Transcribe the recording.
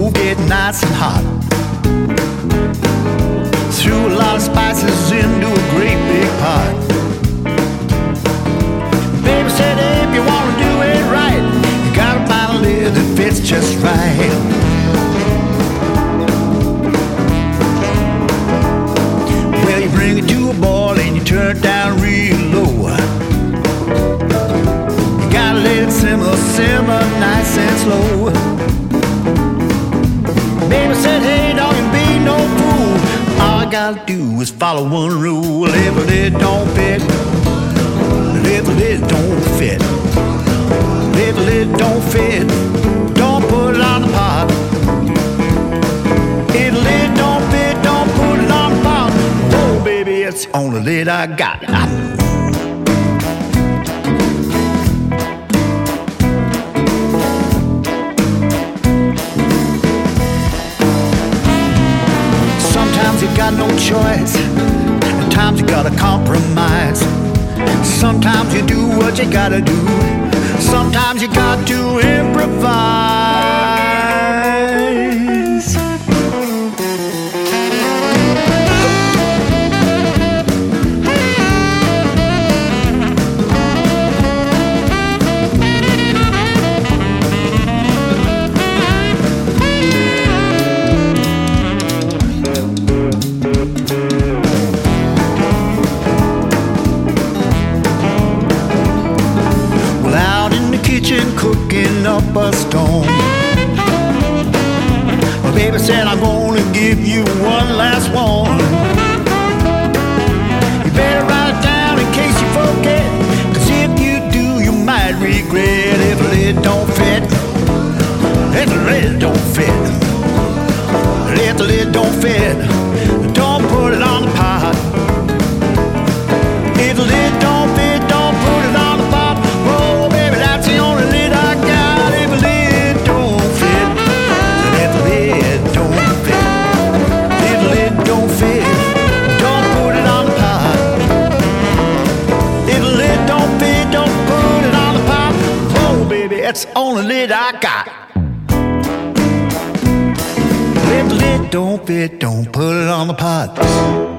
stove getting nice and hot. Threw a lot of spices into a great big pot. Baby said, hey, if you want to do it right, you gotta find a lid that fits just right. Well, you bring it to a boil and you turn it down real low. You gotta let it simmer, simmer nice and slow. Baby said, hey, don't you be no fool. All I gotta do is follow one rule. If a lid don't fit, if a lid don't fit, if a lid don't fit, don't put it on the pot. If a lid don't fit, don't put it on the pot. Oh, baby, it's the only lid I got. Sometimes you got no choice, at times you gotta compromise. Sometimes you do what you gotta do, sometimes you got to improvise. Cooking up a storm. My baby said, I'm gonna give you one last warning. You better write it down in case you forget, 'cause if you do, you might regret. If a lid don't fit, if the lid don't fit, if the lid don't fit, don't put it on the pot. If the lid don't fit, don't put it on the pot. Oh, baby, that's the only lid I got. If the lid don't fit, if the lid don't fit, if the lid don't fit, don't put it on the pot. If the lid don't fit, don't put it on the pot. Oh, baby, that's the only lid I got. If the lid don't fit, don't put it on the pot.